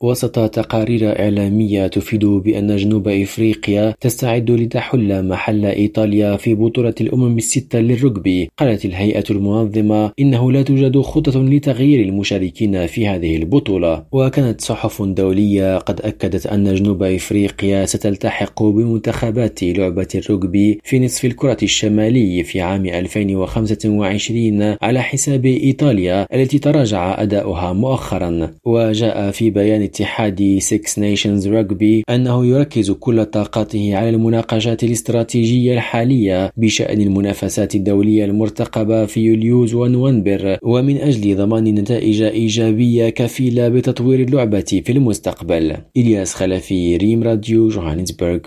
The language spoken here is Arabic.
وسط تقارير إعلامية تفيد بأن جنوب إفريقيا تستعد لتحل محل إيطاليا في بطولة الأمم الستة للرجبي. قالت الهيئة المنظمة إنه لا توجد خطة لتغيير المشاركين في هذه البطولة. وكانت صحف دولية قد أكدت أن جنوب إفريقيا ستلتحق بمنتخبات لعبة الرجبي في نصف الكرة الشمالي في عام 2025 على حساب إيطاليا التي تراجع أداؤها مؤخرا. وجاء في بيان اتحاد Six Nations Rugby أنه يركز كل طاقته على المناقشات الاستراتيجية الحالية بشأن المنافسات الدولية المرتقبة في يوليوز ونوفمبر، ومن أجل ضمان نتائج إيجابية كفيلة بتطوير اللعبة في المستقبل. إلياس خلفي، ريم راديو، جوهانسبرغ.